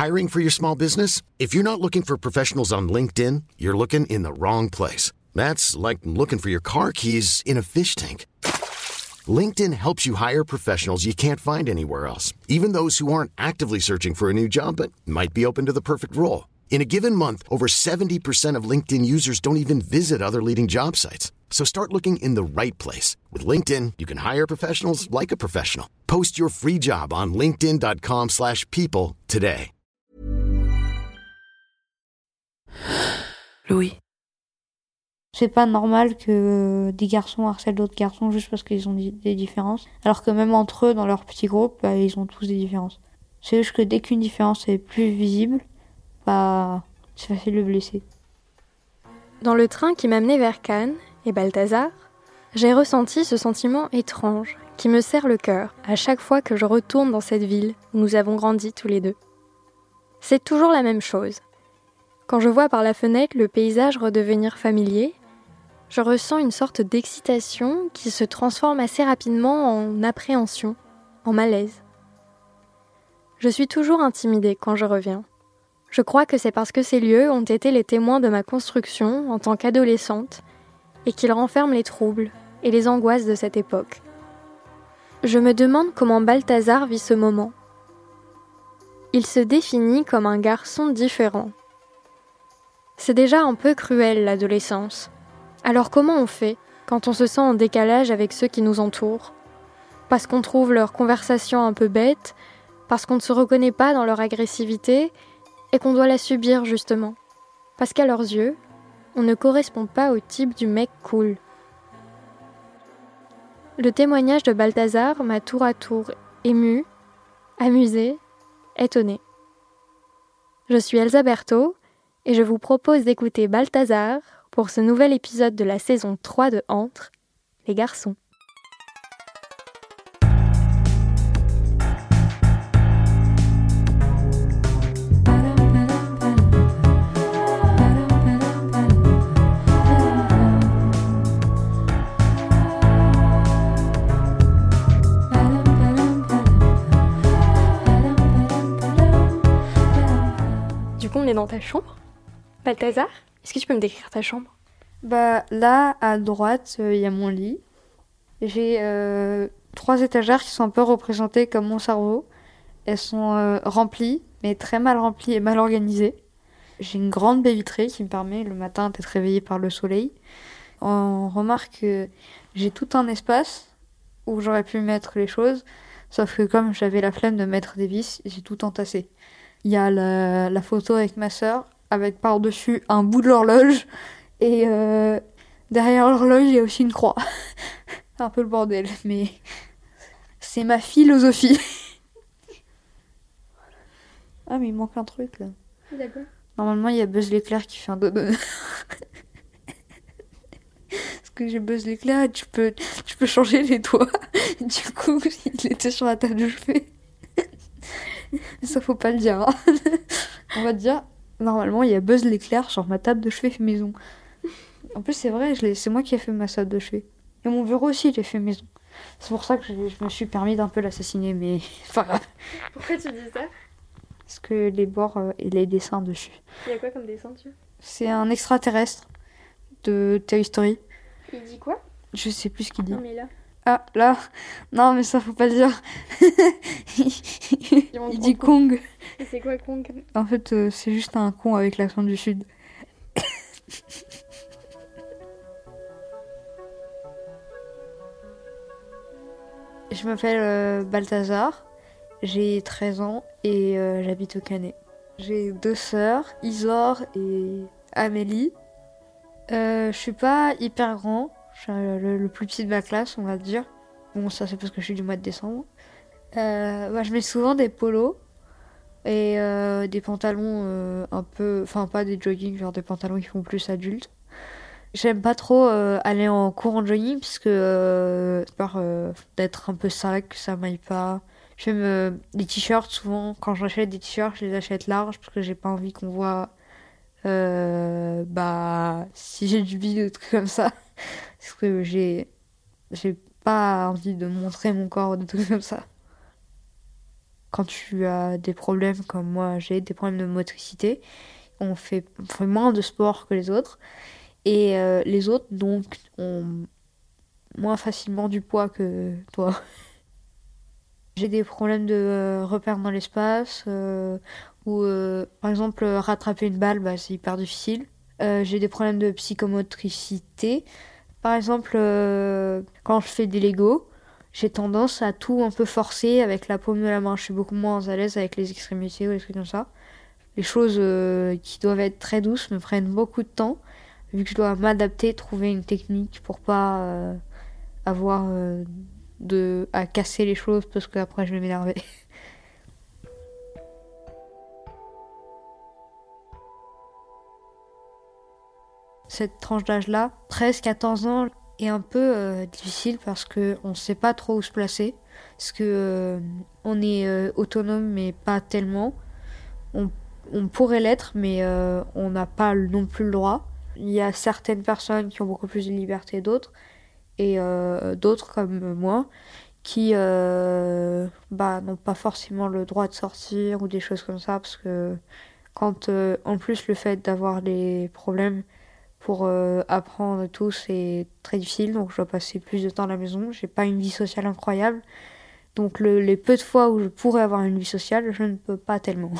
Hiring for your small business? If you're not looking for professionals on LinkedIn, you're looking in the wrong place. That's like looking for your car keys in a fish tank. LinkedIn helps you hire professionals you can't find anywhere else, even those who aren't actively searching for a new job but might be open to the perfect role. In a given month, over 70% of LinkedIn users don't even visit other leading job sites. So start looking in the right place. With LinkedIn, you can hire professionals like a professional. Post your free job on linkedin.com/people today. Louis. C'est pas normal que des garçons harcèlent d'autres garçons juste parce qu'ils ont des différences. Alors que même entre eux, dans leur petit groupe, ils ont tous des différences. C'est juste que dès qu'une différence est plus visible, c'est facile de blesser. Dans le train qui m'amenait vers Cannes et Balthazar, j'ai ressenti ce sentiment étrange qui me serre le cœur à chaque fois que je retourne dans cette ville où nous avons grandi tous les deux. C'est toujours la même chose. Quand je vois par la fenêtre le paysage redevenir familier, je ressens une sorte d'excitation qui se transforme assez rapidement en appréhension, en malaise. Je suis toujours intimidée quand je reviens. Je crois que c'est parce que ces lieux ont été les témoins de ma construction en tant qu'adolescente et qu'ils renferment les troubles et les angoisses de cette époque. Je me demande comment Balthazar vit ce moment. Il se définit comme un garçon différent. C'est déjà un peu cruel, l'adolescence. Alors comment on fait quand on se sent en décalage avec ceux qui nous entourent ? Parce qu'on trouve leur conversation un peu bête, parce qu'on ne se reconnaît pas dans leur agressivité et qu'on doit la subir justement. Parce qu'à leurs yeux, on ne correspond pas au type du mec cool. Le témoignage de Balthazar m'a tour à tour émue, amusée, étonnée. Je suis Elsa Berthaud et je vous propose d'écouter Balthazar pour ce nouvel épisode de la saison 3 de Entre les garçons. Du coup, on est dans ta chambre, Balthazar. Est-ce que tu peux me décrire ta chambre ? Là, à droite, il y a mon lit. J'ai 3 étagères qui sont un peu représentées comme mon cerveau. Elles sont remplies, mais très mal remplies et mal organisées. J'ai une grande baie vitrée qui me permet le matin d'être réveillée par le soleil. On remarque que j'ai tout un espace où j'aurais pu mettre les choses, sauf que comme j'avais la flemme de mettre des vis, j'ai tout entassé. Il y a la photo avec ma sœur, avec par-dessus un bout de l'horloge, et derrière l'horloge, il y a aussi une croix. C'est un peu le bordel, mais c'est ma philosophie. Ah, mais il manque un truc, là. D'accord. Normalement, il y a Buzz l'éclair qui fait un dodo. Parce que j'ai Buzz l'éclair et tu peux changer les doigts. Du coup, il était sur la table de chevet. Ça, faut pas le dire. Hein. On va te dire, normalement, il y a Buzz l'éclair sur ma table de chevet maison. En plus, c'est vrai, c'est moi qui ai fait ma table de chevet. Et mon bureau aussi, j'ai fait maison. C'est pour ça que je me suis permis d'un peu l'assassiner, mais enfin grave. Pourquoi tu dis ça ? Parce que les bords et les dessins dessus. Il y a quoi comme dessin dessus ? C'est un extraterrestre de Toy Story. Il dit quoi ? Je sais plus ce qu'il dit. Non, mais là. Ah, là. Non, mais ça, faut pas le dire. Il dit Kong. Et c'est quoi Kong ? En fait, c'est juste un con avec l'accent du Sud. Je m'appelle Balthazar, j'ai 13 ans et j'habite au Canet. J'ai 2 sœurs, Isor et Amélie. Je suis pas hyper grand, je suis le plus petit de ma classe, on va dire. Bon, ça c'est parce que je suis du mois de décembre. Je mets souvent des polos et des pantalons un peu... Enfin, pas des jogging, genre des pantalons qui font plus adultes. J'aime pas trop aller en cours en jogging parce que peur d'être un peu sale, que ça m'aille pas. J'aime les t-shirts, souvent quand j'achète des t-shirts, je les achète larges parce que j'ai pas envie qu'on voit si j'ai du bide ou des trucs comme ça. Parce que j'ai pas envie de montrer mon corps ou des trucs comme ça. quand tu as des problèmes comme moi, j'ai des problèmes de motricité, on fait moins de sport que les autres. Et les autres, donc, ont moins facilement du poids que toi. J'ai des problèmes de repères dans l'espace, ou par exemple, rattraper une balle, c'est hyper difficile. J'ai des problèmes de psychomotricité. Par exemple, quand je fais des Lego, j'ai tendance à tout un peu forcer avec la paume de la main. Je suis beaucoup moins à l'aise avec les extrémités ou des trucs comme ça. Les choses qui doivent être très douces me prennent beaucoup de temps, vu que je dois m'adapter, trouver une technique pour pas avoir à casser les choses parce qu'après je vais m'énerver. Cette tranche d'âge-là, 13-14 ans, est un peu difficile parce qu'on ne sait pas trop où se placer. Parce que on est autonome mais pas tellement. On pourrait l'être mais on n'a pas non plus le droit. Il y a certaines personnes qui ont beaucoup plus de liberté que d'autres. Et d'autres comme moi qui n'ont pas forcément le droit de sortir ou des choses comme ça parce que quand en plus le fait d'avoir des problèmes pour apprendre et tout c'est très difficile, donc je dois passer plus de temps à la maison, j'ai pas une vie sociale incroyable, donc les peu de fois où je pourrais avoir une vie sociale je ne peux pas tellement.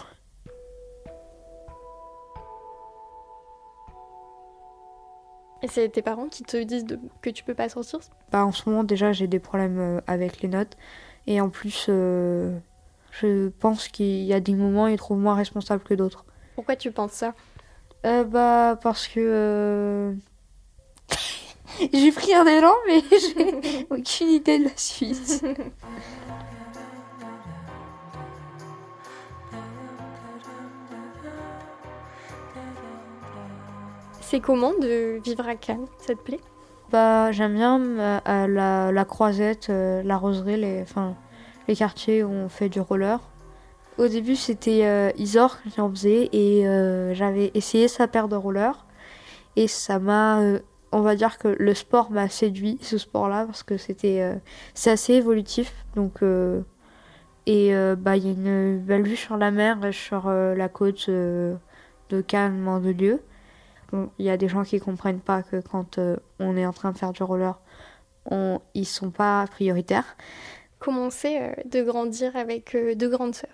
Et c'est tes parents qui te disent que tu peux pas sortir? En ce moment, déjà, j'ai des problèmes avec les notes. Et en plus, je pense qu'il y a des moments où ils trouvent moi responsable que d'autres. Pourquoi tu penses ça? Parce que... j'ai pris un élan, mais j'ai aucune idée de la suite. C'est comment de vivre à Cannes? Ça te plaît? J'aime bien la Croisette, la Roseraie, les quartiers où on fait du roller. Au début, c'était Isor qui en faisait et j'avais essayé sa paire de rollers. Et ça m'a... on va dire que le sport m'a séduit, ce sport-là, parce que c'est assez évolutif. Donc, il y a une belle vue sur la mer et sur la côte de Cannes, Mandelieu. Bon, il y a des gens qui comprennent pas que quand on est en train de faire du roller, ils sont pas prioritaires. Comment c'est de grandir avec deux grandes sœurs?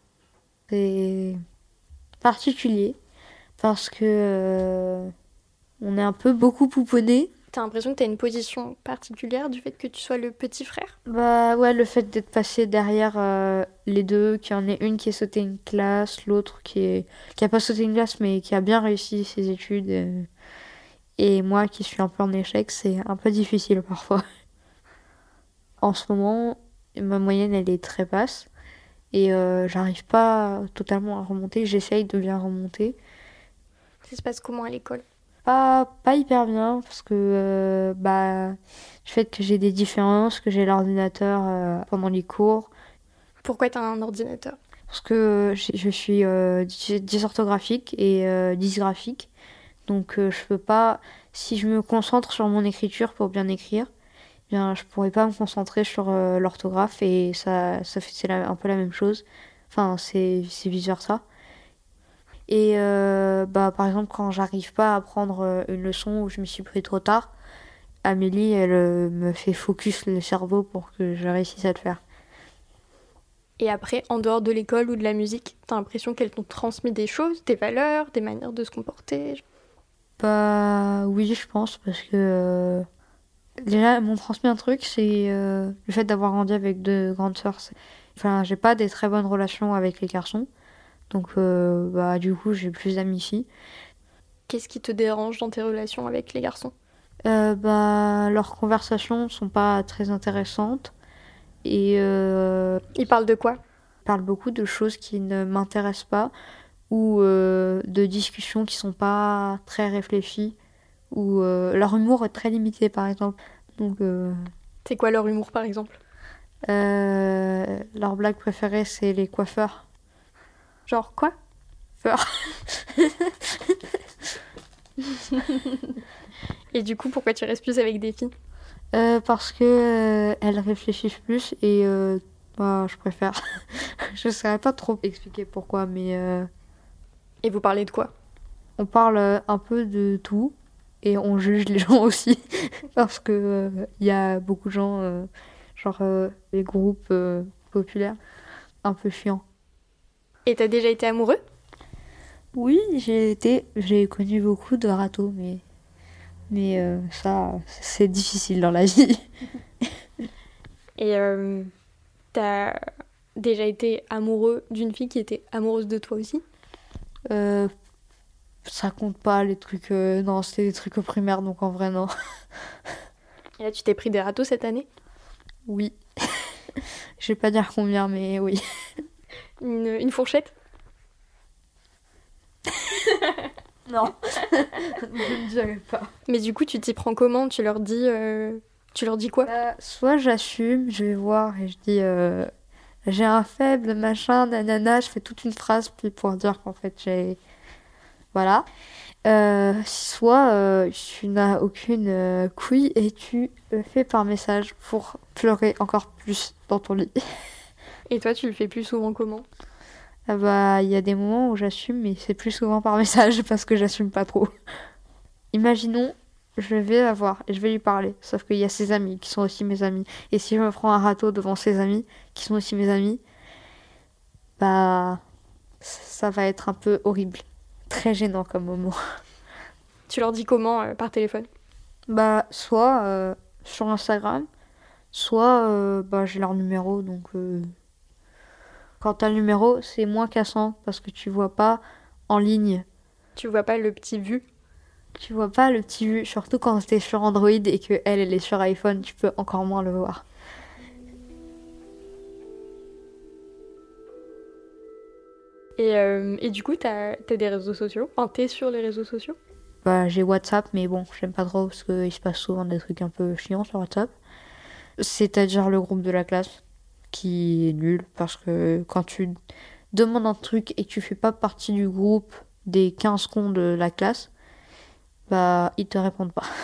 C'est particulier parce que on est un peu beaucoup pouponné. T'as l'impression que t'as une position particulière du fait que tu sois le petit frère? Ouais, le fait d'être passé derrière les deux, qu'il y en ait une qui a sauté une classe, l'autre qui a pas sauté une classe mais qui a bien réussi ses études, et moi qui suis un peu en échec, c'est un peu difficile parfois. En ce moment, ma moyenne elle est très basse et j'arrive pas totalement à remonter, j'essaye de bien remonter. Ça se passe comment à l'école? Pas hyper bien parce que du fait que j'ai des différences, que j'ai l'ordinateur pendant les cours. Pourquoi t'as un ordinateur? Parce que je suis dysorthographique et dysgraphique. Donc je peux pas, si je me concentre sur mon écriture pour bien écrire, bien je pourrais pas me concentrer sur l'orthographe et c'est un peu la même chose. Enfin c'est vice versa. Et par exemple, quand j'arrive pas à apprendre une leçon où je me suis pris trop tard, Amélie, elle me fait focus le cerveau pour que je réussisse à le faire. Et après, en dehors de l'école ou de la musique, t'as l'impression qu'elles t'ont transmis des choses, des valeurs, des manières de se comporter? Oui, je pense, parce que déjà, elles m'ont transmis un truc, c'est le fait d'avoir grandi avec deux grandes sœurs. Enfin, j'ai pas des très bonnes relations avec les garçons. Donc, du coup, j'ai plus d'amis filles. Qu'est-ce qui te dérange dans tes relations avec les garçons? Leurs conversations sont pas très intéressantes. Et Ils parlent de quoi? Ils parlent beaucoup de choses qui ne m'intéressent pas ou de discussions qui sont pas très réfléchies. Ou leur humour est très limité, par exemple. Donc, c'est quoi leur humour, par exemple? Leur blague préférée, c'est les coiffeurs. Genre quoi? Peur. Et du coup, pourquoi tu restes plus avec des filles? Parce que elles réfléchissent plus et je préfère. Je saurais pas trop expliquer pourquoi, mais Et vous parlez de quoi? on parle un peu de tout et on juge les gens aussi parce que il y a beaucoup de gens, les groupes populaires, un peu chiants. Et t'as déjà été amoureux? Oui, j'ai connu beaucoup de râteaux, mais ça, c'est difficile dans la vie. Et t'as déjà été amoureux d'une fille qui était amoureuse de toi aussi? Ça compte pas les trucs. Non, c'était des trucs au primaire, donc en vrai, non. Et là, tu t'es pris des râteaux cette année? Oui. Je vais pas dire combien, mais oui. Une fourchette? Non, je ne dirais pas. Mais du coup, tu t'y prends comment? Tu leur dis quoi? Soit j'assume, je vais voir et je dis j'ai un faible, machin, nanana, je fais toute une phrase puis pour dire qu'en fait j'ai. Voilà. Soit tu n'as aucune couille et tu le fais par message pour pleurer encore plus dans ton lit. Et toi, tu le fais plus souvent comment? Ah bah, il y a des moments où j'assume, mais c'est plus souvent par message parce que j'assume pas trop. Imaginons, je vais la voir et je vais lui parler, sauf qu'il y a ses amis qui sont aussi mes amis. Et si je me prends un râteau devant ses amis, qui sont aussi mes amis, bah, ça va être un peu horrible. Très gênant comme moment. Tu leur dis comment par téléphone? Bah, soit sur Instagram, soit bah, j'ai leur numéro, donc quand t'as le numéro, c'est moins cassant parce que tu vois pas en ligne. Tu vois pas le petit vu? Tu vois pas le petit vu, surtout quand t'es sur Android et que elle est sur iPhone, tu peux encore moins le voir. Et du coup, t'as des réseaux sociaux? Enfin, t'es sur les réseaux sociaux? Bah, j'ai WhatsApp, mais bon, j'aime pas trop parce qu'il se passe souvent des trucs un peu chiants sur WhatsApp. C'est-à-dire le groupe de la classe, qui est nul parce que quand tu demandes un truc et que tu fais pas partie du groupe des 15 cons de la classe, bah, ils te répondent pas.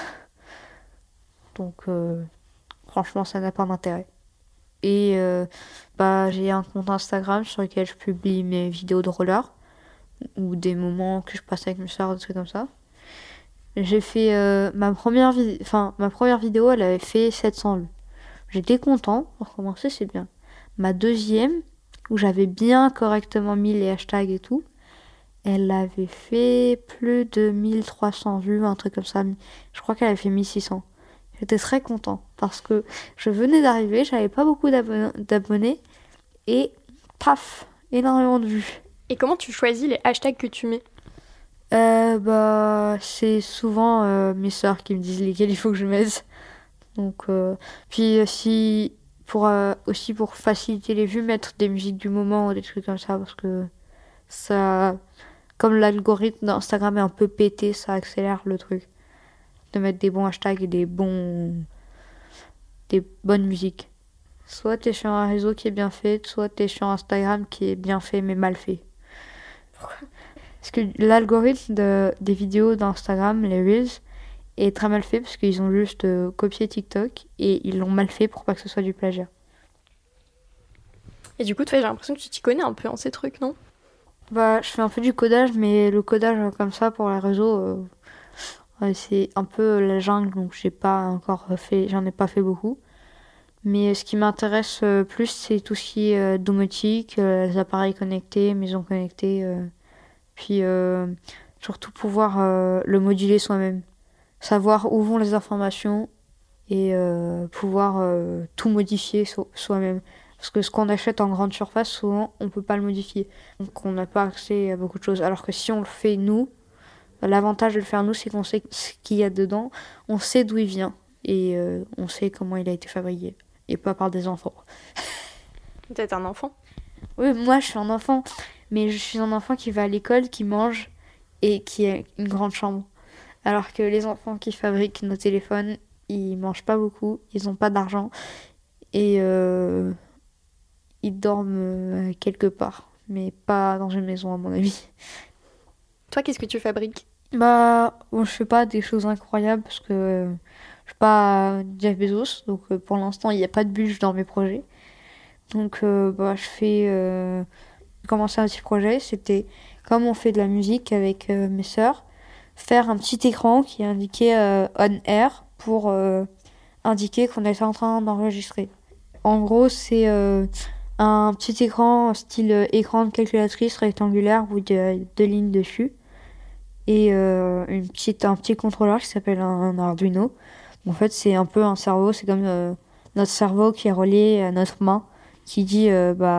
Donc, franchement, ça n'a pas d'intérêt. Et bah, j'ai un compte Instagram sur lequel je publie mes vidéos de roller ou des moments que je passe avec mes soeurs, des trucs comme ça. J'ai fait ma première vidéo, elle avait fait 700 vues. J'étais content, pour commencer, c'est bien. Ma deuxième, où j'avais bien correctement mis les hashtags et tout, elle avait fait plus de 1300 vues, un truc comme ça. Je crois qu'elle avait fait 1600. J'étais très content parce que je venais d'arriver, j'avais pas beaucoup d'abonnés et paf, énormément de vues. Et comment tu choisis les hashtags que tu mets? Bah, c'est souvent mes sœurs qui me disent lesquels il faut que je mette. Donc, puis si aussi pour faciliter les vues, mettre des musiques du moment ou des trucs comme ça parce que ça, comme l'algorithme d'Instagram est un peu pété, ça accélère le truc. De mettre des bons hashtags et des bonnes musiques. Soit t'es sur un réseau qui est bien fait, soit t'es sur Instagram qui est bien fait mais mal fait. Pourquoi? Parce que l'algorithme des vidéos d'Instagram, les Reels, est très mal fait parce qu'ils ont juste copié TikTok et ils l'ont mal fait pour pas que ce soit du plagiat. Et du coup, j'ai l'impression que tu t'y connais un peu en ces trucs, non? Bah, je fais un peu du codage, mais le codage comme ça pour les réseaux, c'est un peu la jungle, donc j'en ai pas fait beaucoup. Mais ce qui m'intéresse plus, c'est tout ce qui est domotique, les appareils connectés, maisons connectées, puis surtout pouvoir le moduler soi-même. Savoir où vont les informations et pouvoir tout modifier soi-même. Parce que ce qu'on achète en grande surface, souvent, on peut pas le modifier. Donc on n'a pas accès à beaucoup de choses. Alors que si on le fait nous, l'avantage de le faire nous, c'est qu'on sait ce qu'il y a dedans, on sait d'où il vient et on sait comment il a été fabriqué. Et pas par des enfants. Peut-être un enfant? Oui, moi je suis un enfant. Mais je suis un enfant qui va à l'école, qui mange et qui a une grande chambre. Alors que les enfants qui fabriquent nos téléphones, ils mangent pas beaucoup, ils ont pas d'argent et ils dorment quelque part, mais pas dans une maison à mon avis. Toi, qu'est-ce que tu fabriques? Bah, bon, je fais pas des choses incroyables parce que je suis pas Jeff Bezos, donc pour l'instant il n'y a pas de budget dans mes projets. Donc j'ai commencé un petit projet, c'était comme on fait de la musique avec mes sœurs, faire un petit écran qui indiquait on air pour indiquer qu'on était en train d'enregistrer. En gros, c'est un petit écran style écran de calculatrice rectangulaire où il y a deux lignes dessus et un petit contrôleur qui s'appelle un Arduino. En fait, c'est un peu un cerveau, c'est comme notre cerveau qui est relié à notre main, qui dit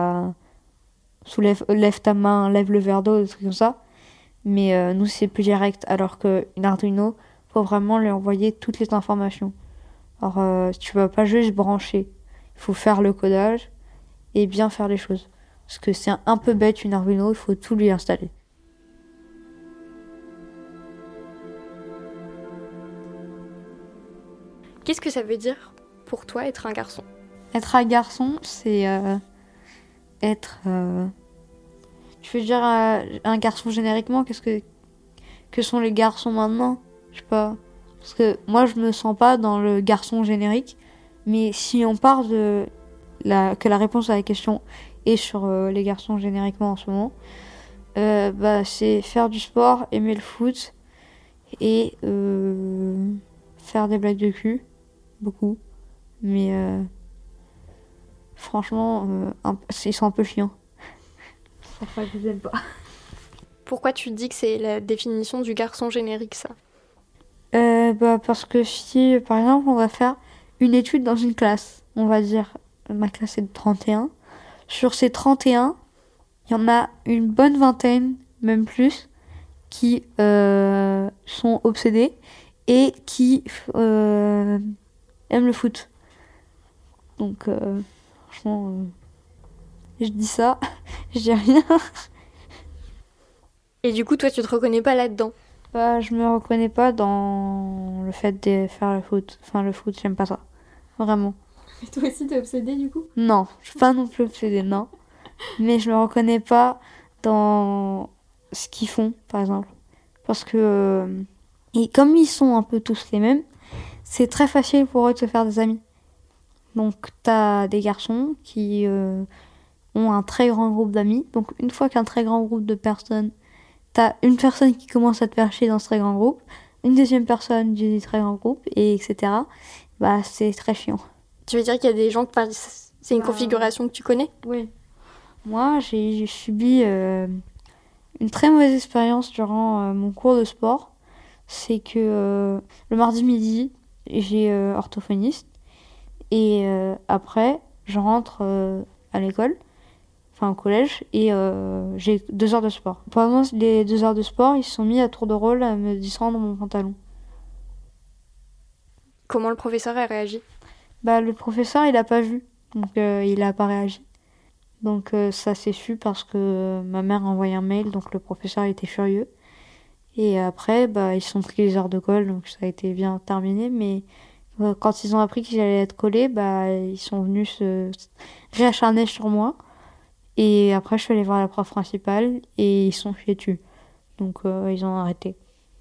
lève ta main, lève le verre d'eau, des trucs comme ça. Mais nous, c'est plus direct, alors qu'une Arduino, faut vraiment lui envoyer toutes les informations. Alors, tu vas pas juste brancher, il faut faire le codage et bien faire les choses. Parce que c'est un peu bête une Arduino, il faut tout lui installer. Qu'est-ce que ça veut dire pour toi être un garçon ? Être un garçon, c'est être... Tu veux dire un garçon génériquement, que sont les garçons maintenant ? Je sais pas. Parce que moi, je me sens pas dans le garçon générique. Mais si on part que la réponse à la question est sur les garçons génériquement en ce moment, c'est faire du sport, aimer le foot et faire des blagues de cul. Beaucoup. Mais franchement, ils sont un peu chiants. C'est pour ça que je les aime pas. Pourquoi tu dis que c'est la définition du garçon générique, ça ? Parce que si, par exemple, on va faire une étude dans une classe, on va dire, ma classe est de 31. Sur ces 31, il y en a une bonne vingtaine, même plus, qui sont obsédés et qui aiment le foot. Donc, franchement, je dis ça, je dis rien. Et du coup, toi, tu te reconnais pas là-dedans ? Je me reconnais pas dans le fait de faire le foot. Enfin, le foot, j'aime pas ça. Vraiment. Mais toi aussi, t'es obsédée, du coup ? Non, je suis pas non plus obsédée, non. Mais je me reconnais pas dans ce qu'ils font, par exemple. Parce que... et comme ils sont un peu tous les mêmes, c'est très facile pour eux de se faire des amis. Donc, t'as des garçons qui ont un très grand groupe d'amis. Donc, une fois qu'un très grand groupe de personnes... T'as une personne qui commence à te faire chier dans ce très grand groupe, une deuxième personne du très grand groupe, et etc. C'est très chiant. Tu veux dire qu'il y a des gens c'est une configuration que tu connais ? Oui. Moi, j'ai subi une très mauvaise expérience durant mon cours de sport. C'est que le mardi midi, j'ai orthophoniste. Et après, je rentre à l'école. Au collège, et j'ai 2 heures de sport. Pendant les 2 heures de sport, ils se sont mis à tour de rôle à me descendre mon pantalon. Comment le professeur a réagi ? Le professeur, il a pas vu, donc il a pas réagi. Donc ça s'est su parce que ma mère a envoyé un mail, donc le professeur était furieux. Et après, ils se sont pris les heures de colle, donc ça a été bien terminé, mais quand ils ont appris qu'ils allaient être collés, ils sont venus se réacharner sur moi. Et après, je suis allée voir la prof principale et ils sont fiés dessus. Donc, ils ont arrêté.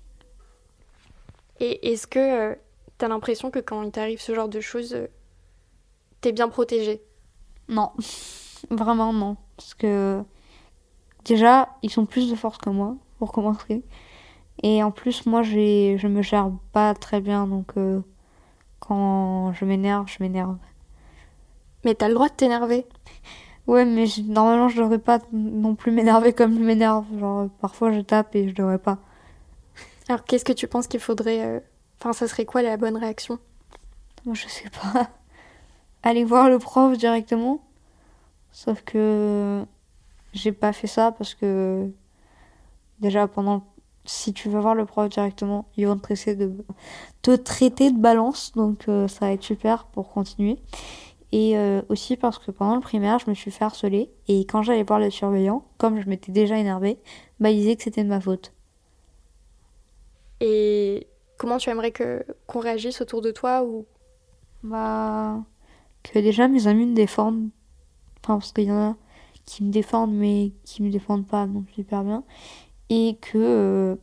Et est-ce que t'as l'impression que quand il t'arrive ce genre de choses, t'es bien protégée ? Non, vraiment non. Parce que déjà, ils sont plus de force que moi, pour commencer. Et en plus, moi, je me gère pas très bien. Donc, quand je m'énerve, je m'énerve. Mais t'as le droit de t'énerver ? Ouais, mais normalement, je devrais pas non plus m'énerver comme je m'énerve. Genre, parfois, je tape et je devrais pas. Alors, qu'est-ce que tu penses qu'il faudrait... ça serait quoi la bonne réaction ? Moi, je sais pas. Aller voir le prof directement. Sauf que j'ai pas fait ça parce que... Déjà, si tu vas voir le prof directement, ils vont te traiter de balance. Donc, ça va être super pour continuer. Et aussi parce que pendant le primaire, je me suis fait harceler. Et quand j'allais voir le surveillant, comme je m'étais déjà énervée, il disait que c'était de ma faute. Et comment tu aimerais qu'on réagisse autour de toi ou... Que déjà mes amis me défendent. Enfin, parce qu'il y en a qui me défendent, mais qui me défendent pas non super bien. Et que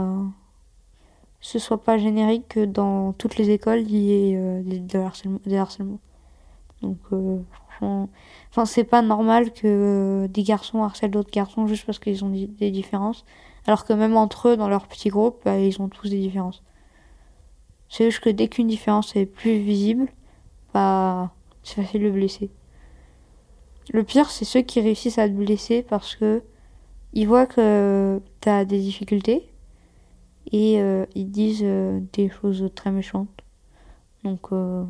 ce soit pas générique que dans toutes les écoles, il y ait des harcèlements. Donc, franchement... Enfin, c'est pas normal que des garçons harcèlent d'autres garçons juste parce qu'ils ont des différences. Alors que même entre eux, dans leur petit groupe, bah, ils ont tous des différences. C'est juste que dès qu'une différence est plus visible, bah, c'est facile de blesser. Le pire, c'est ceux qui réussissent à te blesser parce que ils voient que t'as des difficultés et ils disent des choses très méchantes. Donc,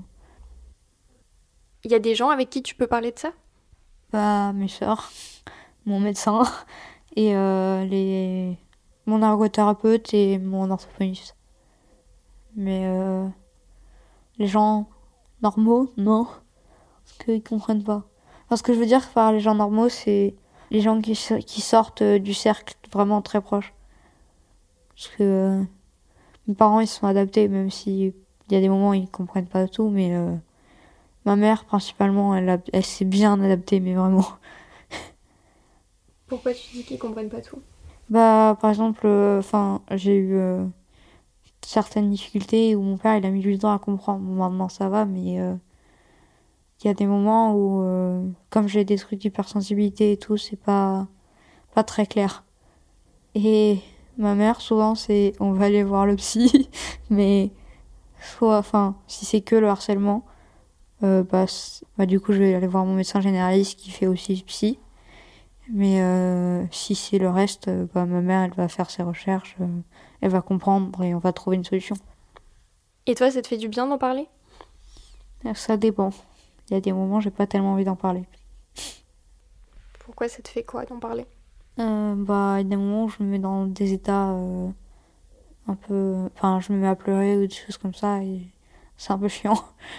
Il y a des gens avec qui tu peux parler de ça? bah, mes sœurs, mon médecin et mon ergothérapeute et mon orthophoniste. Mais les gens normaux, non, parce qu'ils comprennent pas. Enfin, ce que je veux dire par les gens normaux, c'est les gens qui sortent du cercle vraiment très proche. Parce que mes parents, ils se sont adaptés, même si il y a des moments où ils comprennent pas tout, mais ma mère, principalement, elle s'est bien adaptée, mais vraiment. Pourquoi tu dis qu'ils comprennent pas tout? Bah, par exemple, j'ai eu certaines difficultés où mon père, il a mis du temps à comprendre. Bon, maintenant, ça va, mais il y a des moments où, comme j'ai des trucs d'hypersensibilité et tout, c'est pas très clair. Et ma mère, souvent, c'est on va aller voir le psy, mais si c'est que le harcèlement, du coup, je vais aller voir mon médecin généraliste qui fait aussi psy. Mais si c'est le reste, ma mère, elle va faire ses recherches, elle va comprendre et on va trouver une solution. Et toi, ça te fait du bien d'en parler? Ça dépend. Il y a des moments, j'ai pas tellement envie d'en parler. Pourquoi ça te fait quoi d'en parler? Il y a des moments où je me mets dans des états un peu... Enfin, je me mets à pleurer ou des choses comme ça et c'est un peu chiant.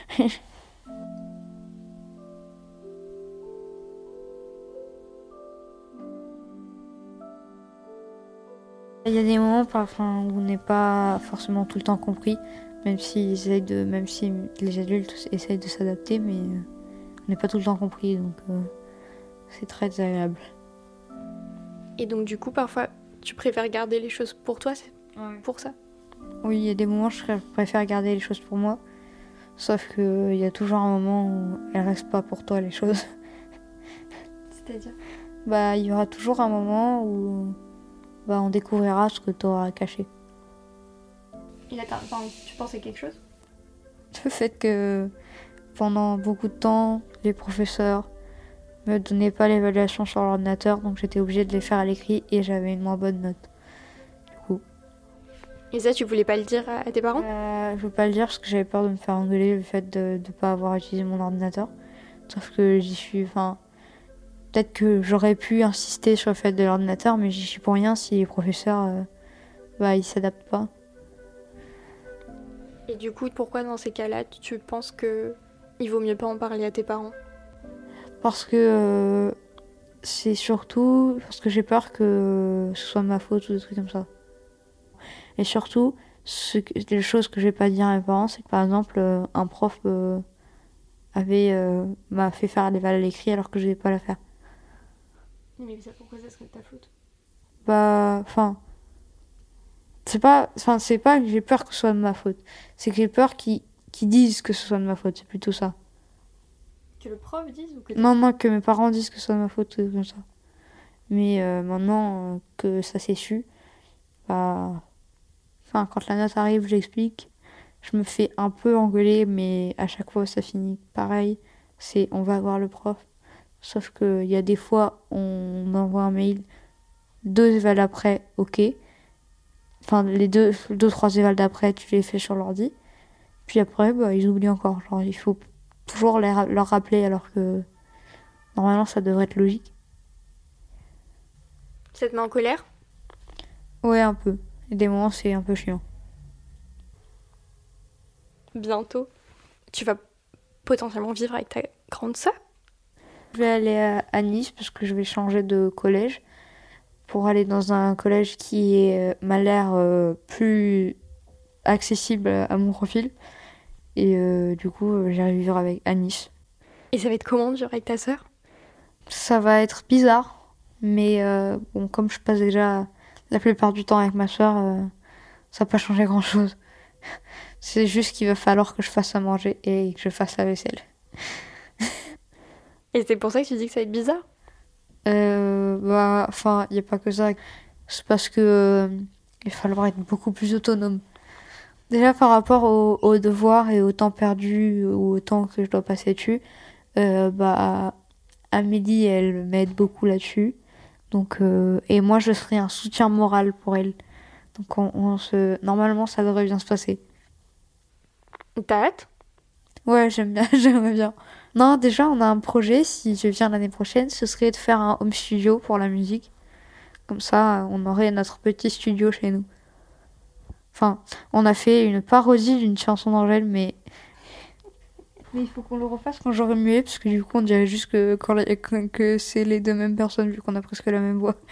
Il y a des moments où on n'est pas forcément tout le temps compris, même si les adultes essayent de s'adapter, mais on n'est pas tout le temps compris, donc c'est très désagréable. Et donc du coup, parfois, tu préfères garder les choses pour toi, c'est pour ça? Oui, il y a des moments où je préfère garder les choses pour moi, sauf qu'il y a toujours un moment où elles restent pas pour toi, les choses. C'est-à-dire? Il y aura toujours un moment où on découvrira ce que tu auras caché. Et là, tu penses à quelque chose? Le fait que pendant beaucoup de temps, les professeurs me donnaient pas l'évaluation sur l'ordinateur, donc j'étais obligée de les faire à l'écrit et j'avais une moins bonne note. Du coup. Et ça, tu voulais pas le dire à tes parents? Je veux pas le dire parce que j'avais peur de me faire engueuler le fait de pas avoir utilisé mon ordinateur. Sauf que j'y suis... Peut-être que j'aurais pu insister sur le fait de l'ordinateur, mais j'y suis pour rien si les professeurs, ils s'adaptent pas. Et du coup, pourquoi dans ces cas-là, tu penses que il vaut mieux pas en parler à tes parents? Parce que c'est surtout parce que j'ai peur que ce soit ma faute ou des trucs comme ça. Et surtout, les choses que je vais pas dire à mes parents, c'est que par exemple, un prof m'a fait faire l'éval à l'écrit alors que je devais pas la faire. Mais pourquoi ça serait de ta faute? C'est pas que j'ai peur que ce soit de ma faute. C'est que j'ai peur qu'ils disent que ce soit de ma faute. C'est plutôt ça. Que le prof dise ou que... Non, que mes parents disent que ce soit de ma faute, comme ça. Mais maintenant que ça s'est su, quand la note arrive, j'explique. Je me fais un peu engueuler, mais à chaque fois, ça finit pareil. C'est on va voir le prof. Sauf qu'il y a des fois, on envoie un mail, 2 évals après, ok. Les deux, 3 évals d'après, tu les fais sur l'ordi. Puis après, ils oublient encore. Genre, il faut toujours leur rappeler alors que normalement, ça devrait être logique. Ça te met en colère? Ouais, un peu. Et des moments, c'est un peu chiant. Bientôt, tu vas potentiellement vivre avec ta grande sœur? Je vais aller à Nice parce que je vais changer de collège pour aller dans un collège qui m'a l'air plus accessible à mon profil. Et du coup, j'irai vivre à Nice. Et ça va être comment de vivre avec ta sœur? Ça va être bizarre, mais comme je passe déjà la plupart du temps avec ma sœur, ça va pas changer grand-chose. C'est juste qu'il va falloir que je fasse à manger et que je fasse la vaisselle. Et c'est pour ça que tu dis que ça va être bizarre? Enfin, il n'y a pas que ça. C'est parce que il va falloir être beaucoup plus autonome. Déjà par rapport aux devoirs et au temps perdu ou au temps que je dois passer dessus, Amélie, elle m'aide beaucoup là-dessus. Donc, et moi, je serai un soutien moral pour elle. Donc, normalement, ça devrait bien se passer. T'as hâte? Ouais, j'aime bien, j'aimerais bien. Non, déjà, on a un projet, si je viens l'année prochaine, ce serait de faire un home studio pour la musique. Comme ça, on aurait notre petit studio chez nous. Enfin, on a fait une parodie d'une chanson d'Angèle, mais il faut qu'on le refasse quand j'aurai muet, parce que du coup, on dirait juste que c'est les deux mêmes personnes, vu qu'on a presque la même voix.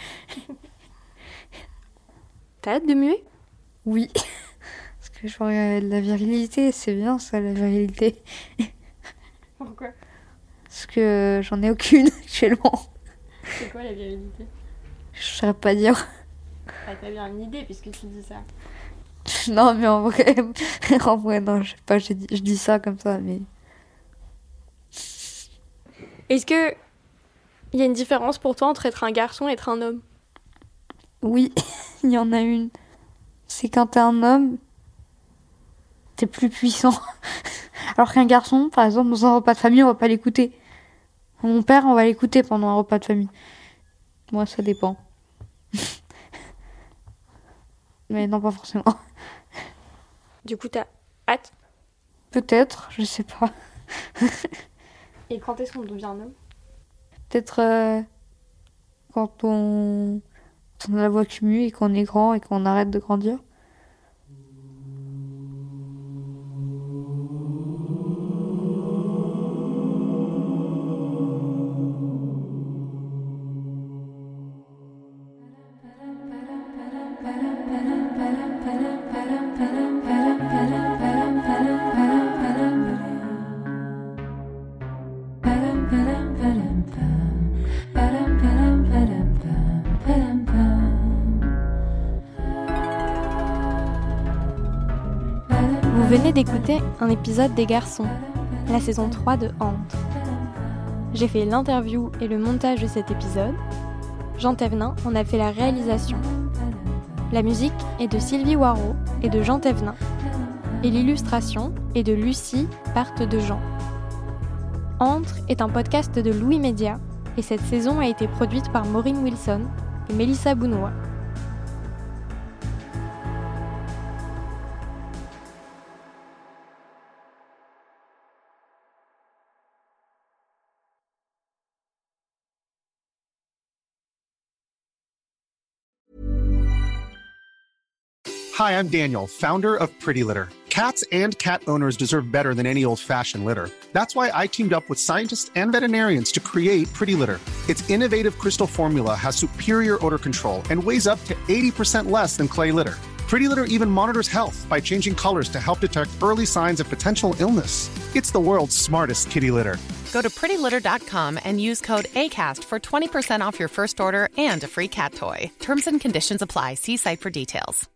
T'as hâte de muer? Oui. Parce que genre, la virilité, c'est bien ça, la virilité. Pourquoi? Parce que j'en ai aucune actuellement. C'est quoi la virilité? Je saurais pas dire. T'as bien une idée puisque tu dis ça. Non, mais en vrai, non, je sais pas, je dis ça comme ça, mais... Est-ce que il y a une différence pour toi entre être un garçon et être un homme? Oui, il y en a une. C'est quand t'es un homme, t'es plus puissant. Alors qu'un garçon, par exemple, dans un repas de famille, on va pas l'écouter. Mon père, on va l'écouter pendant un repas de famille. Moi, ça dépend. Mais non, pas forcément. Du coup, t'as hâte? Peut-être, je sais pas. Et quand est-ce qu'on devient un homme? Peut-être quand on a la voix qui mue et qu'on est grand et qu'on arrête de grandir. Vous venez d'écouter un épisode des Garçons, la saison 3 de Hante. J'ai fait l'interview et le montage de cet épisode. Jean Thévenin en a fait la réalisation. La musique est de Sylvie Waro et de Jean Thévenin. Et l'illustration est de Lucie Parte de Jean. Entre est un podcast de Louis Média et cette saison a été produite par Maureen Wilson et Mélissa Bounois. Hi, I'm Daniel, founder of Pretty Litter. Cats and cat owners deserve better than any old-fashioned litter. That's why I teamed up with scientists and veterinarians to create Pretty Litter. Its innovative crystal formula has superior odor control and weighs up to 80% less than clay litter. Pretty Litter even monitors health by changing colors to help detect early signs of potential illness. It's the world's smartest kitty litter. Go to prettylitter.com and use code ACAST for 20% off your first order and a free cat toy. Terms and conditions apply. See site for details.